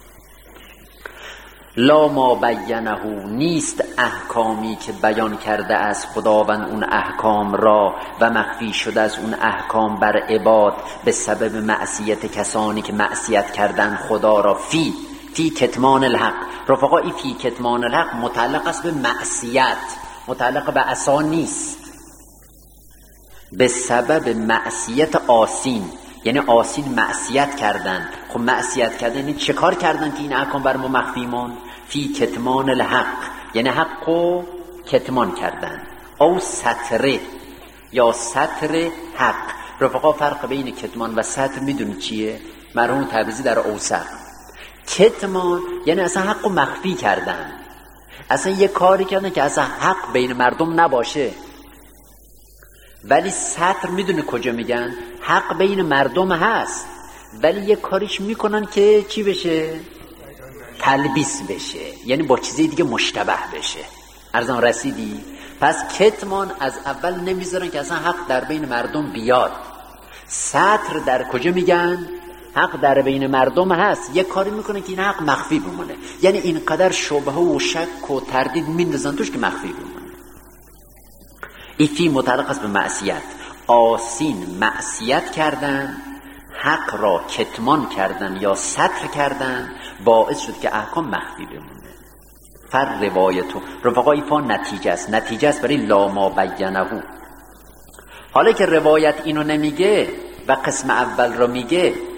لا ما بینه، نیست احکامی که بیان کرده از خداوند اون احکام را و مخفی شده از اون احکام بر عباد به سبب معصیت کسانی که معصیت کردن خدا را. فی کتمان الحق. رفقا این فی کتمان الحق متعلق است به معصیت، متعلق به عصا نیست. به سبب معصیت آسین، یعنی آسین معصیت کردن. خب معصیت کردن یعنی چه کار کردن که این احکام بر ما مخفی ماند؟ فی کتمان الحق، یعنی حقو کتمان کردن. او ستره یا ستر حق. رفقا فرق بین کتمان و ستر میدونی چیه؟ مرحوم تبریزی در اوسق. کتمان یعنی اصلا حقو مخفی کردن، اصلا یه کاری کردن که اصلا حق بین مردم نباشه. ولی ستر میدونه کجا میگن؟ حق بین مردم هست ولی یه کاریش میکنن که چی بشه؟ تلبیس بشه، یعنی با چیزی دیگه مشتبه بشه. ارزان رسیدی؟ پس کتمان از اول نمیذارن که اصلا حق در بین مردم بیاد. ستر در کجا میگن؟ حق در بین مردم هست، یه کاری میکنه که این حق مخفی بمونه. یعنی اینقدر شبهه و شک و تردید میندازن توش که مخفی بمونه. این فی متعلق است به معصیت. آسین معصیت کردن، حق را کتمان کردن یا ستر کردن، باعث شد که احکام مخفی بمونه. فر روایتو رفقا ایفا نتیجه است برای لا ما بینهو. حالا که روایت اینو نمیگه و قسم اول را میگه،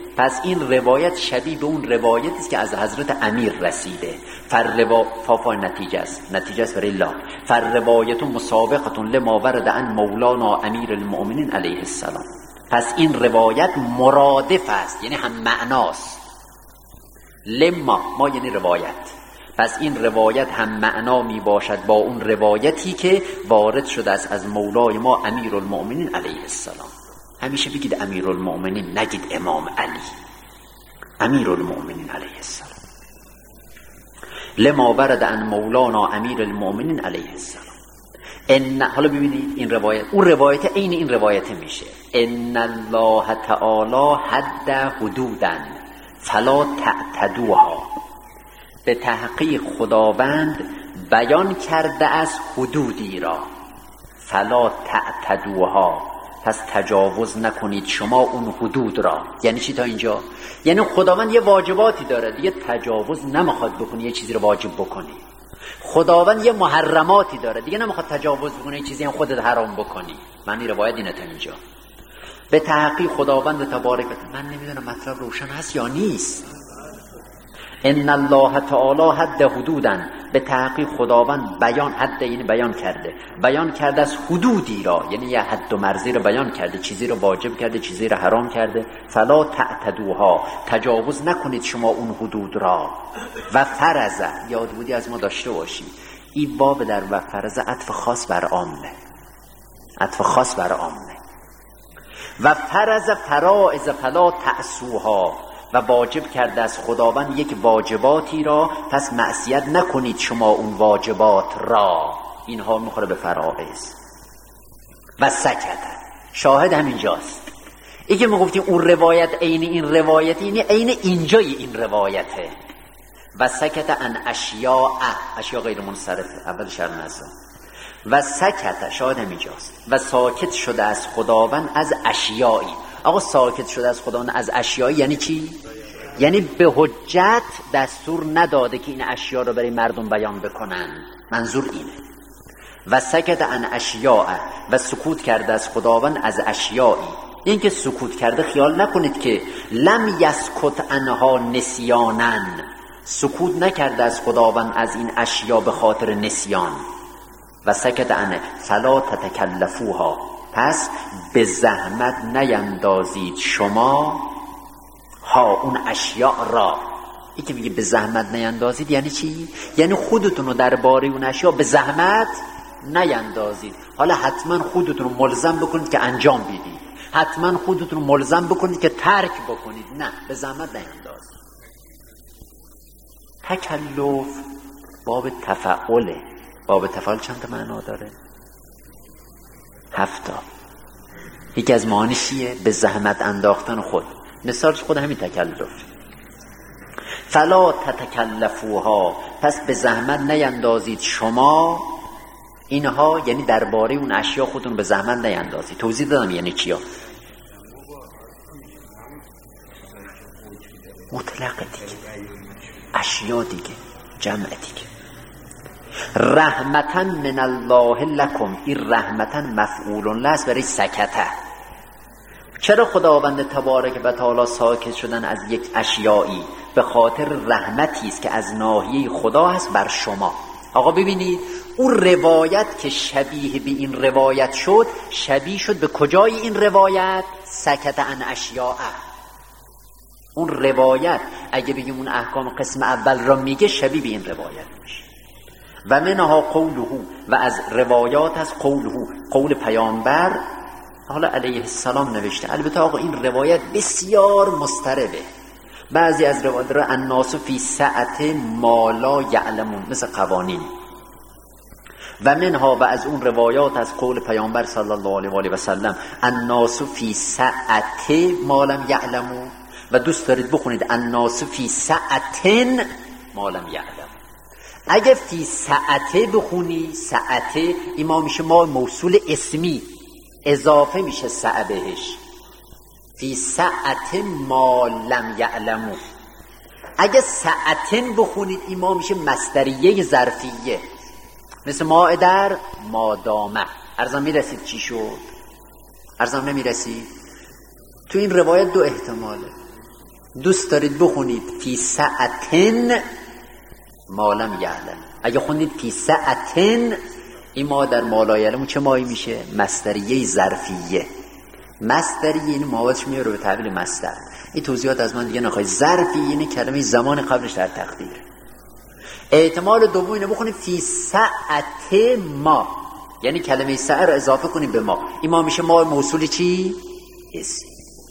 پس این روایت شبیه به اون روایتی است که از حضرت امیر رسیده. فافا نتیجه است برای لا. فالروایت مسابقه لما ورد عن مولانا امیر المؤمنین علیه السلام. پس این روایت مرادف است، یعنی هم معناست. لما یعنی روایت، پس این روایت هم معنا می باشد با اون روایتی که وارد شده است از مولای ما امیر المؤمنین علیه السلام. همیشه بگید امیر المؤمنین، نگید امام علی، امیر المؤمنین علیه السلام. لما ورد عن مولانا امیر المؤمنین علیه السلام. حالا ببینید این روایت، اون روایت عین این روایت میشه. ان الله تعالی حد حدودا فلا تعتدوها. به تحقیق خداوند بیان کرده از حدودی را، فلا تعتدوها، پس تجاوز نکنید شما اون حدود را. یعنی چی تا اینجا؟ یعنی خداوند یه واجباتی داره، دیگه تجاوز نمیخواد بکنی یه چیزی رو واجب بکنی. خداوند یه محرماتی داره، دیگه نمیخواد تجاوز بکنی یه چیزی هم خودت حرام بکنی. معنی روایت اینه تا اینجا. به تحقیق خداوند تبارک، من نمیدونم مطلب روشن هست یا نیست. ان الله تعالی حد حدودا، به تحقیق خداوند بیان، حد یعنی بیان کرده از حدودی را، یعنی یه حد و مرزی را بیان کرده، چیزی را واجب کرده، چیزی را حرام کرده. فلا تعتدوها، تجاوز نکنید شما اون حدود را. و فرض، یاد بودی از ما داشته باشید این باب در و فرض عطف خاص بر عامه، عطف خاص بر عامه. و فرض فرائض فلا تعصوها، و واجب کرده از خداوند یک واجباتی را، پس معصیت نکنید شما اون واجبات را. اینها میخوره به فرائض. و سکت، شاهد همینجاست. ای که میگفتیم اون روایت عین این روایت، یعنی عین اینجای این روایته. و سکت عن اشیاء غیر منصرفه، اول شرح نزا. و سکت، شاهد همینجاست. و ساکت شده از خداوند از اشیایی. آقا ساکت شده از خداوند از اشیایی یعنی چی؟ یعنی به حجت دستور نداده که این اشیا رو برای مردم بیان بکنن. منظور اینه. و سکت عن اشیاء، و سکوت کرده از خداوند از اشیایی. این که سکوت کرده خیال نکنید که لم یسکت عنها نسیانن، سکوت نکرده از خداوند از این اشیا به خاطر نسیان. و سکت عن فلا تتکلفوها، پس به زحمت نیندازید شما ها اون اشیاء را. این که میگه به زحمت نیندازید یعنی چی؟ یعنی خودتون رو درباره اون اشیاء به زحمت نیندازید. حالا حتما خودتون رو ملزم بکنید که انجام بدید، حتما خودتون رو ملزم بکنید که ترک بکنید، نه، به زحمت نیندازید. تکلف باب تفعله. باب تفعل چند تا معنا داره؟ 7. یکی از معانیش چیه؟ به زحمت انداختن خود. مثالش خود همین تکلف. فلا تتکلفوها، پس به زحمت نیندازید شما اینها، یعنی درباره اون اشیا خودتون به زحمت نیندازید. توضیح دادم یعنی چیا. مطلق دیگه، اشیا دیگه، جمع دیگه. رحمتن من الله لکم، این رحمتن مفعول لست برای سکته. چرا خداوند تبارک و تعالی ساکت شدن از یک اشیایی؟ به خاطر رحمتی است که از ناحیه خدا هست بر شما. آقا ببینید اون روایت که شبیه به این روایت شد، شبیه شد به کجای این روایت؟ سکت عن اشیاء. اون روایت اگه بگیم اون احکام قسم اول را میگه، شبیه به این روایت میشه. و منها قوله، و از روایات از قوله، قول پیامبر حالا علیه السلام نوشته. البته آقا این روایت بسیار مضطربه. بعضی از روایات را الناس فی سعت ما لا یعلمون، مثل قوانین. و منها، و از اون روایات از قول پیامبر صلی الله علیه و آله و سلم، الناس فی سعت ما لم یعلمون. و دوست دارید بخونید الناس فی سعت ما لم یعلمون. اگه فی سعته بخونی، سعته این ما میشه ما موصول اسمی، اضافه میشه سع بهش. فی سعت ما لم یعلمون. اگه سعتن بخونید این ما میشه مصدریه ظرفیه، مثل ما در مادامه. ارزم میرسید چی شد؟ ارزم نمیرسید؟ تو این روایت 2 احتماله. دوست دارید بخونید فی ساعتن ما لم یعلم. اگه خوندید فی ساعتن، این ما در ما لا یعلم چه مایی میشه؟ مصدریه ظرفیه. مصدریه این موادش میاره به تعبیر مصدر. این توضیحات از من دیگه نخواهید. ظرفی یعنی کلمه زمان قبلش در تقدیر. احتمال دوم اینو بخونید فی ساعت ما، یعنی کلمه ساعت رو اضافه کنید به ما. این ما میشه ما موصول چی؟ اسم.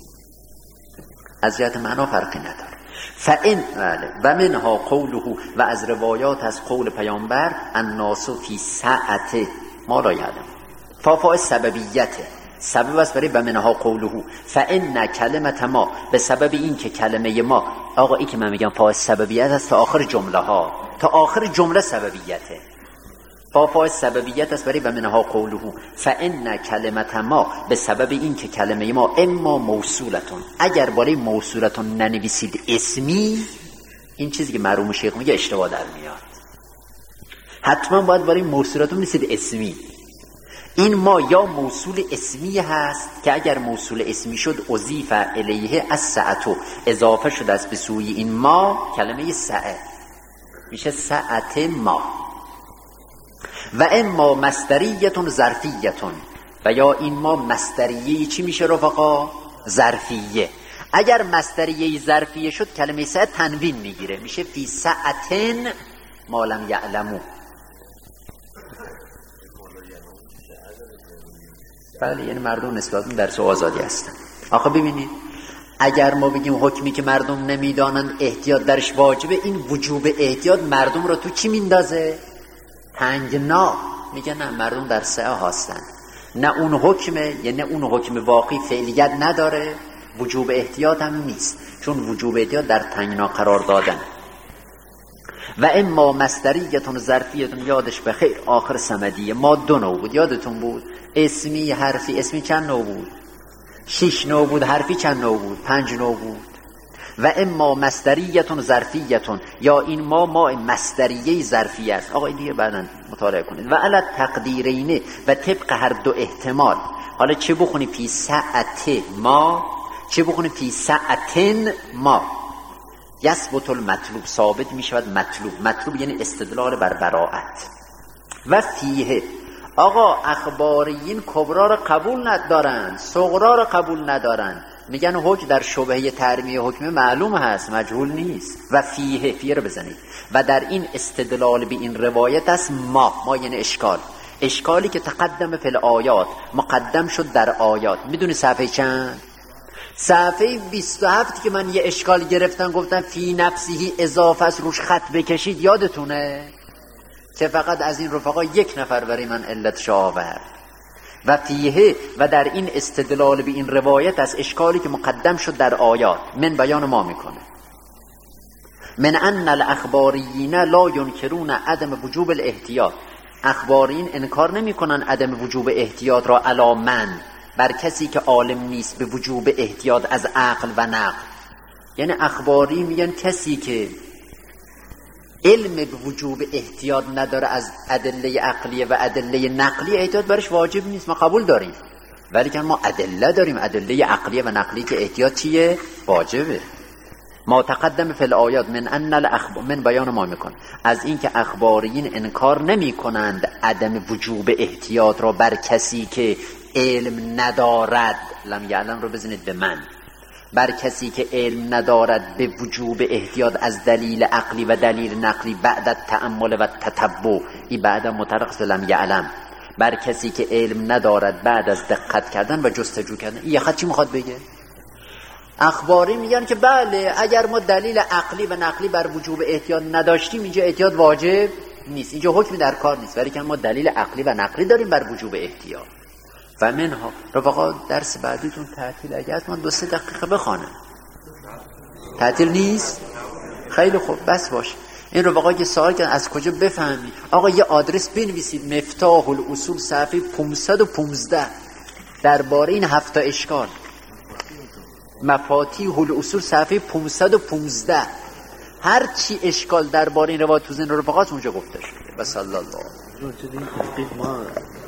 از جهت معنا فرقی نداره. فإن و منها قوله، و از روایات از قول پیامبر الناس فی ساعت ما لا یعلم. فا سببیته، سبب است برای و منها قوله. فإن کلمت ما، به سبب این که کلمه ما، آقا این که من میگم فا سببیت است تا آخر جمله ها، تا آخر جمله سببیته. فا سببیت است برای و منها قوله. فإن کلمت ما، به سبب این که کلمه ما اما موصولتون، اگر بالای موصولتون ننویسید اسمی، این چیزی که مرحوم شیخ میگه اشتباه در میاد. حتما باید بالای موصولتون نویسید اسمی. این ما یا موصول اسمی هست که اگر موصول اسمی شد اضیف الیه الساعة، اضافه شده است به سوی این ما کلمه ساعه، میشه ساعت ما. و اما مصدریتون ظرفیتون، و یا این ما مصدریه چی میشه رفقا؟ ظرفیه. اگر مصدریه ظرفیه شد کلمه ساعت تنوین میگیره، میشه فی ساعتن ما لم یعلمو. بله، یعنی مردم نسبت در سو آزادی هستن. آخه ببینید، اگر ما بگیم حکمی که مردم نمیدانن احتیاط درش واجبه، این وجوب احتیاط مردم رو تو چی میندازه؟ تنگنا. میگه نه، مردم در سعه هستن، نه اون حکمه، یعنی اون حکم واقعی فعلیت نداره، وجوب احتیاط هم نیست، چون وجوب احتیاط در تنگنا قرار دادن. و اما مصدریتون ظرفیتون، یادش بخیر آخر صمدیه ما 2 نوع بود، یادتون بود؟ اسمی حرفی. اسمی چند نوع بود؟ 6 نوع بود. حرفی چند نوع بود؟ 5 نوع بود. و اما مصدریتون ظرفیتون، یا این ما مصدریه ظرفیه است. آقا این دیگه بعدا مطالعه کنید. و علی تقدیرینه، و طبق هر دو احتمال، حالا چه بخونی فی ساعت ما، چه بخونی فی ساعتن ما، یثبت المطلوب، ثابت می شود مطلوب یعنی استدلال بر براءت. و فیه، آقا اخباریین کبرا را قبول ندارن، صغرا را قبول ندارن، میگن حکم در شبهه ترمیه حکم معلوم هست، مجهول نیست. و فیه رو بزنید. و در این استدلال به این روایت است ما یعنی اشکالی که تقدم فی الآیات، مقدم شد در آیات. میدونی صفحه چند؟ صفحه 27 که من یه اشکال گرفتم، گفتم فی نفسهی اضافه است، روش خط بکشید، یادتونه؟ که فقط از این رفقا 1 نفر برای من علتش آورد. و فیه، و در این استدلال به این روایت از اشکالی که مقدم شد در آیات، من بیان ما میکنه. من ان الاخباریین لا ینکرون عدم وجوب الاحتیاط، اخبارین انکار نمی کنن عدم وجوب احتیاط را علی من، بر کسی که عالم نیست به وجوب احتیاط از عقل و نقل. یعنی اخباری میگن کسی که علم به وجوب احتیاط نداره از ادله عقلیه و ادله نقلی، احتیاط برش واجب نیست، ما قبول داریم، ولی که ما ادله داریم، ادله عقلیه و نقلی که احتیاط چیه؟ واجبه. ما تقدم فی الآیات من ان من بیان ما میکن، از اینکه اخباریین انکار نمی کنند عدم وجوب احتیاط را بر کسی که علم ندارد. لم یعلم رو بزنید به من. بر کسی که علم ندارد به وجوب احتیاط از دلیل عقلی و دلیل نقلی بعد تأمل و تتبع، این بعد مترقص لم یعلم، بر کسی که علم ندارد بعد از دقت کردن و جستجو کردن. این خط چی میخواد بگه؟ اخباری میگن که بله، اگر ما دلیل عقلی و نقلی بر وجوب احتیاط نداشتیم، اینجا احتیاط واجب نیست، اینجا حکم در کار نیست، ولی که ما دلیل عقلی و نقلی داریم بر وجوب احتیاط. و منها رفقا درس بعدیتون تعطیل، اگه از من 2-3 دقیقه بخوانم. تعطیل نیست؟ خیلی خوب، بس باش. این رفقا یه سوال کردن از کجا بفهمی؟ آقا یه آدرس بنویسید، مفتاح الاصول صفحه 515 درباره این 7 اشکال. مفاتیح الاصول صفحه 515 هر چی اشکال درباره این روایت تو ذهن رفقات اونجا گفته شده. بس الله.